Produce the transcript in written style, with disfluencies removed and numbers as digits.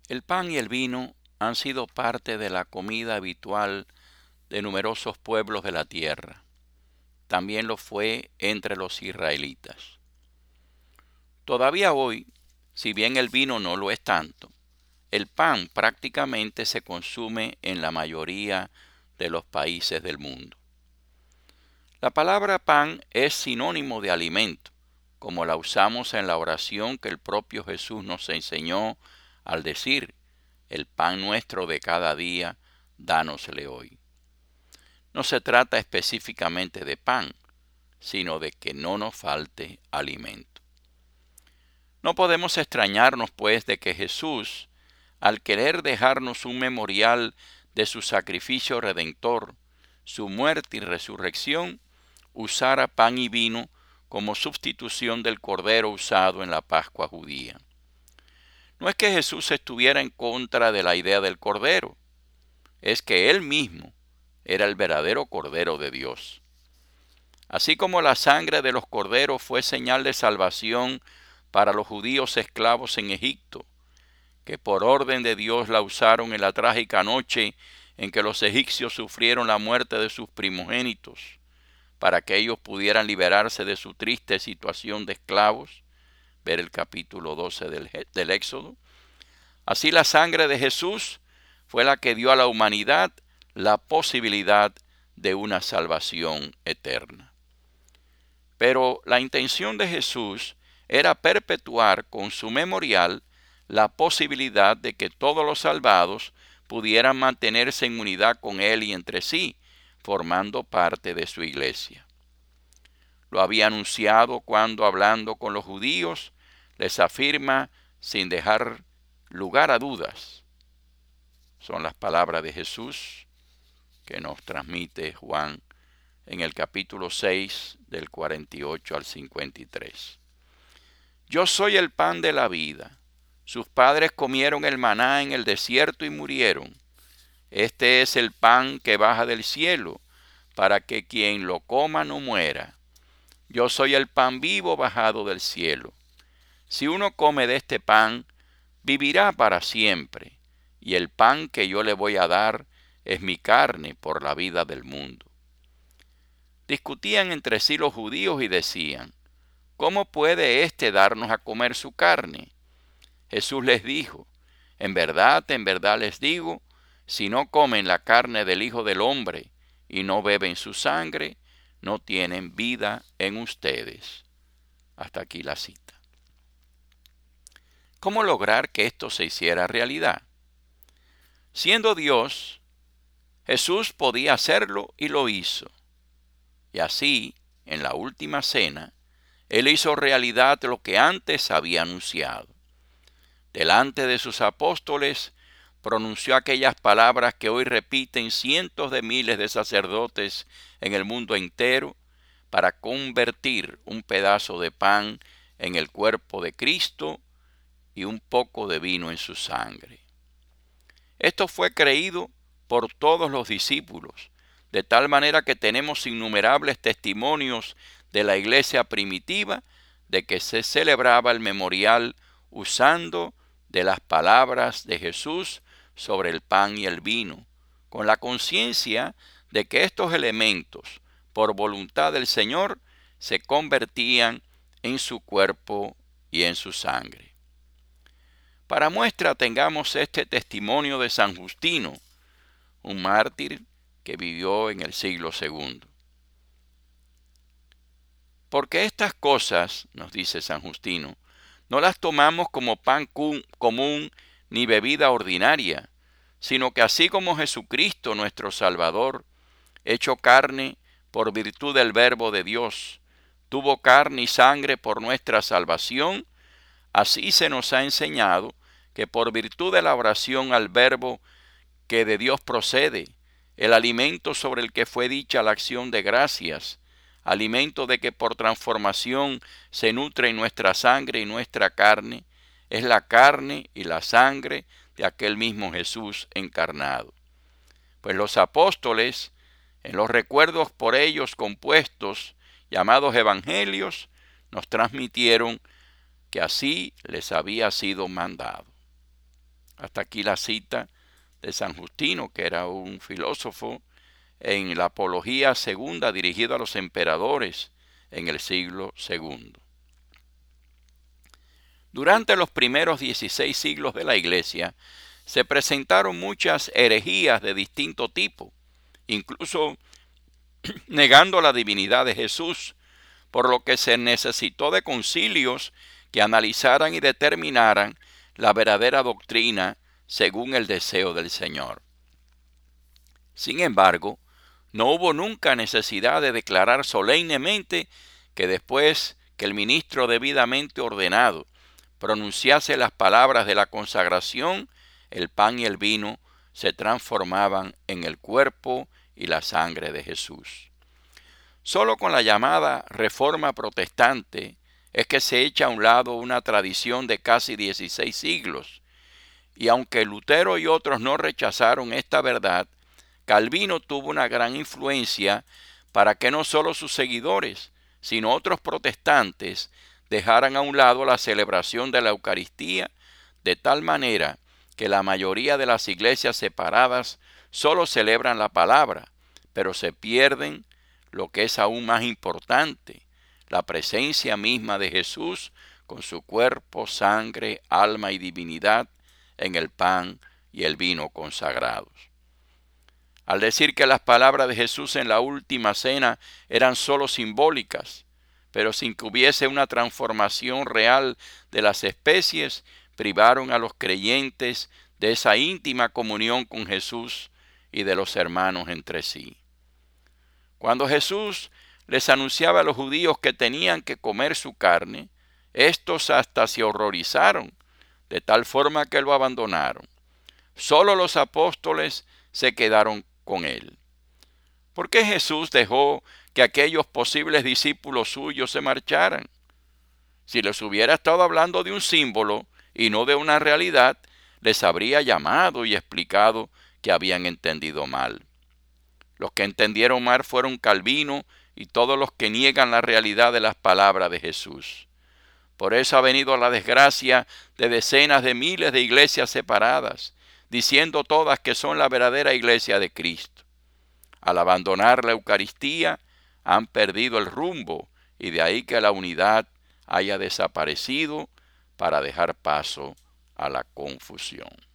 El pan y el vino han sido parte de la comida habitual de numerosos pueblos de la tierra. También lo fue entre los israelitas. Todavía hoy, si bien el vino no lo es tanto, el pan prácticamente se consume en la mayoría de los países del mundo. La palabra pan es sinónimo de alimento, como la usamos en la oración que el propio Jesús nos enseñó al decir: el pan nuestro de cada día, dánosle hoy. No se trata específicamente de pan, sino de que no nos falte alimento. No podemos extrañarnos, pues, de que Jesús, al querer dejarnos un memorial de su sacrificio redentor, su muerte y resurrección, usara pan y vino como sustitución del cordero usado en la Pascua judía. No es que Jesús estuviera en contra de la idea del cordero, es que Él mismo era el verdadero Cordero de Dios. Así como la sangre de los corderos fue señal de salvación para los judíos esclavos en Egipto, que por orden de Dios la usaron en la trágica noche en que los egipcios sufrieron la muerte de sus primogénitos, para que ellos pudieran liberarse de su triste situación de esclavos, ver el capítulo 12 del Éxodo. Así la sangre de Jesús fue la que dio a la humanidad la posibilidad de una salvación eterna. Pero la intención de Jesús era perpetuar con su memorial la posibilidad de que todos los salvados pudieran mantenerse en unidad con Él y entre sí, formando parte de su iglesia. Lo había anunciado cuando, hablando con los judíos, les afirma sin dejar lugar a dudas. Son las palabras de Jesús que nos transmite Juan en el capítulo 6 del 48 al 53. Yo soy el pan de la vida. Sus padres comieron el maná en el desierto y murieron. Este es el pan que baja del cielo, para que quien lo coma no muera. Yo soy el pan vivo bajado del cielo. Si uno come de este pan, vivirá para siempre, y el pan que yo le voy a dar es mi carne por la vida del mundo. Discutían entre sí los judíos y decían: ¿cómo puede éste darnos a comer su carne? Jesús les dijo: en verdad les digo, si no comen la carne del Hijo del Hombre y no beben su sangre, no tienen vida en ustedes. Hasta aquí la cita. ¿Cómo lograr que esto se hiciera realidad? Siendo Dios, Jesús podía hacerlo y lo hizo. Y así, en la última cena, Él hizo realidad lo que antes había anunciado. Delante de sus apóstoles, pronunció aquellas palabras que hoy repiten cientos de miles de sacerdotes en el mundo entero para convertir un pedazo de pan en el cuerpo de Cristo y un poco de vino en su sangre. Esto fue creído por todos los discípulos, de tal manera que tenemos innumerables testimonios de la iglesia primitiva de que se celebraba el memorial usando de las palabras de Jesús sobre el pan y el vino, con la conciencia de que estos elementos, por voluntad del Señor, se convertían en su cuerpo y en su sangre. Para muestra tengamos este testimonio de San Justino, un mártir que vivió en el siglo II. Porque estas cosas, nos dice San Justino, no las tomamos como pan común ni bebida ordinaria, sino que así como Jesucristo nuestro Salvador, hecho carne por virtud del Verbo de Dios, tuvo carne y sangre por nuestra salvación, así se nos ha enseñado que por virtud de la oración al Verbo que de Dios procede, el alimento sobre el que fue dicha la acción de gracias, alimento de que por transformación se nutre en nuestra sangre y nuestra carne, es la carne y la sangre de aquel mismo Jesús encarnado. Pues los apóstoles, en los recuerdos por ellos compuestos, llamados evangelios, nos transmitieron que así les había sido mandado. Hasta aquí la cita de San Justino, que era un filósofo en la Apología Segunda dirigido a los emperadores en el siglo II. Durante los primeros 16 siglos de la Iglesia se presentaron muchas herejías de distinto tipo, incluso negando la divinidad de Jesús, por lo que se necesitó de concilios que analizaran y determinaran la verdadera doctrina según el deseo del Señor. Sin embargo, no hubo nunca necesidad de declarar solemnemente que después que el ministro debidamente ordenado pronunciase las palabras de la consagración, el pan y el vino se transformaban en el cuerpo y la sangre de Jesús. Solo con la llamada Reforma Protestante es que se echa a un lado una tradición de casi 16 siglos, y aunque Lutero y otros no rechazaron esta verdad, Calvino tuvo una gran influencia para que no solo sus seguidores, sino otros protestantes dejaran a un lado la celebración de la Eucaristía, de tal manera que la mayoría de las iglesias separadas solo celebran la palabra, pero se pierden lo que es aún más importante, la presencia misma de Jesús con su cuerpo, sangre, alma y divinidad en el pan y el vino consagrados. Al decir que las palabras de Jesús en la última cena eran sólo simbólicas, pero sin que hubiese una transformación real de las especies, privaron a los creyentes de esa íntima comunión con Jesús y de los hermanos entre sí. Cuando Jesús les anunciaba a los judíos que tenían que comer su carne, estos hasta se horrorizaron, de tal forma que lo abandonaron. Solo los apóstoles se quedaron con él. ¿Por qué Jesús dejó que aquellos posibles discípulos suyos se marcharan? Si les hubiera estado hablando de un símbolo y no de una realidad, les habría llamado y explicado que habían entendido mal. Los que entendieron mal fueron Calvino y todos los que niegan la realidad de las palabras de Jesús. Por eso ha venido la desgracia de decenas de miles de iglesias separadas, diciendo todas que son la verdadera iglesia de Cristo. Al abandonar la Eucaristía, han perdido el rumbo, y de ahí que la unidad haya desaparecido para dejar paso a la confusión.